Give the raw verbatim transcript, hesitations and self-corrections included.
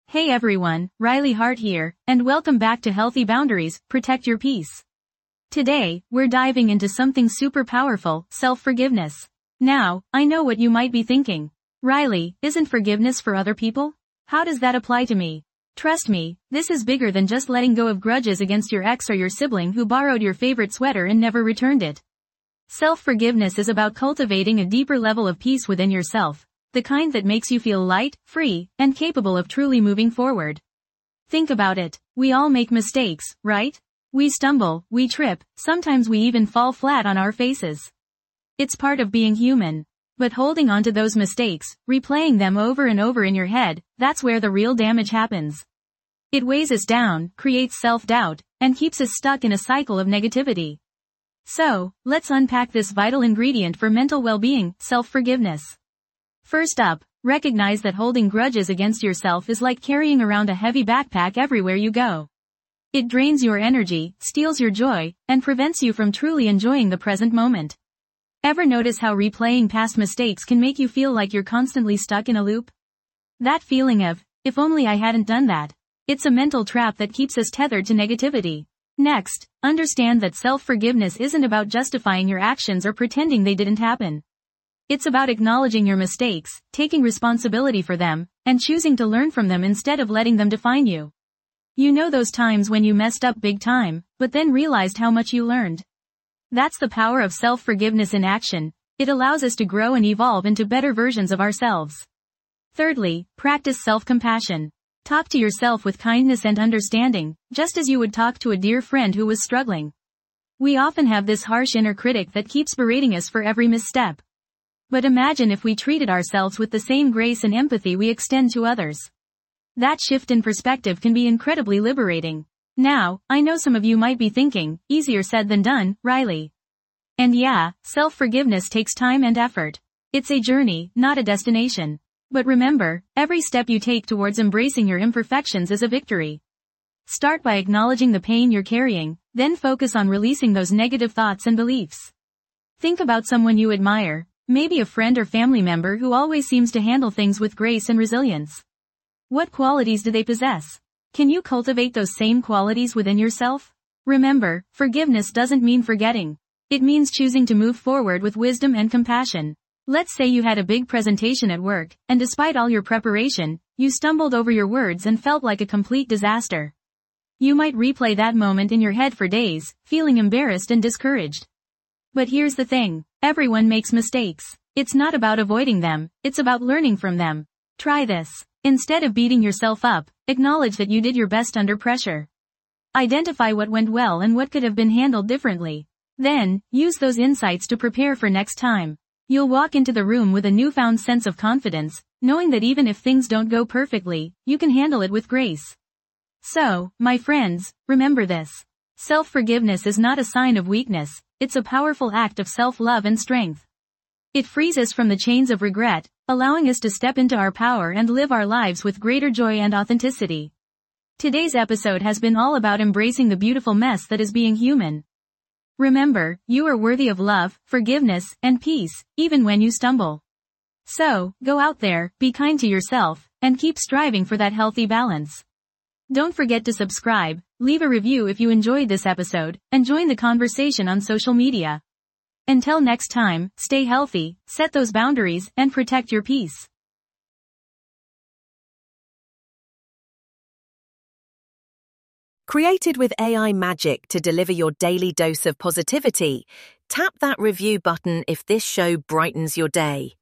Hey everyone, Riley Hart here, and welcome back to Healthy Boundaries, Protect Your Peace. Today, we're diving into something super powerful, self-forgiveness. Now, I know what you might be thinking. Riley, isn't forgiveness for other people? How does that apply to me? Trust me, this is bigger than just letting go of grudges against your ex or your sibling who borrowed your favorite sweater and never returned it. Self-forgiveness is about cultivating a deeper level of peace within yourself. The kind that makes you feel light, free, and capable of truly moving forward. Think about it. We all make mistakes, right? We stumble, we trip, sometimes we even fall flat on our faces. It's part of being human. But holding on to those mistakes, replaying them over and over in your head, that's where the real damage happens. It weighs us down, creates self-doubt, and keeps us stuck in a cycle of negativity. So, let's unpack this vital ingredient for mental well-being, self-forgiveness. First up, recognize that holding grudges against yourself is like carrying around a heavy backpack everywhere you go. It drains your energy, steals your joy, and prevents you from truly enjoying the present moment. Ever notice how replaying past mistakes can make you feel like you're constantly stuck in a loop? That feeling of, if only I hadn't done that. It's a mental trap that keeps us tethered to negativity. Next, understand that self-forgiveness isn't about justifying your actions or pretending they didn't happen. It's about acknowledging your mistakes, taking responsibility for them, and choosing to learn from them instead of letting them define you. You know those times when you messed up big time, but then realized how much you learned. That's the power of self-forgiveness in action. It allows us to grow and evolve into better versions of ourselves. Thirdly, practice self-compassion. Talk to yourself with kindness and understanding, just as you would talk to a dear friend who was struggling. We often have this harsh inner critic that keeps berating us for every misstep. But imagine if we treated ourselves with the same grace and empathy we extend to others. That shift in perspective can be incredibly liberating. Now, I know some of you might be thinking, easier said than done, Riley. And yeah, self-forgiveness takes time and effort. It's a journey, not a destination. But remember, every step you take towards embracing your imperfections is a victory. Start by acknowledging the pain you're carrying, then focus on releasing those negative thoughts and beliefs. Think about someone you admire. Maybe a friend or family member who always seems to handle things with grace and resilience. What qualities do they possess? Can you cultivate those same qualities within yourself? Remember, forgiveness doesn't mean forgetting. It means choosing to move forward with wisdom and compassion. Let's say you had a big presentation at work, and despite all your preparation, you stumbled over your words and felt like a complete disaster. You might replay that moment in your head for days, feeling embarrassed and discouraged. But here's the thing. Everyone makes mistakes. It's not about avoiding them, it's about learning from them. Try this. Instead of beating yourself up, acknowledge that you did your best under pressure. Identify what went well and what could have been handled differently. Then, use those insights to prepare for next time. You'll walk into the room with a newfound sense of confidence, knowing that even if things don't go perfectly, you can handle it with grace. So, my friends, remember this. Self-forgiveness is not a sign of weakness. It's a powerful act of self-love and strength. It frees us from the chains of regret, allowing us to step into our power and live our lives with greater joy and authenticity. Today's episode has been all about embracing the beautiful mess that is being human. Remember, you are worthy of love, forgiveness, and peace, even when you stumble. So, go out there, be kind to yourself, and keep striving for that healthy balance. Don't forget to subscribe, leave a review if you enjoyed this episode, and join the conversation on social media. Until next time, stay healthy, set those boundaries, and protect your peace. Created with A I magic to deliver your daily dose of positivity, tap that review button if this show brightens your day.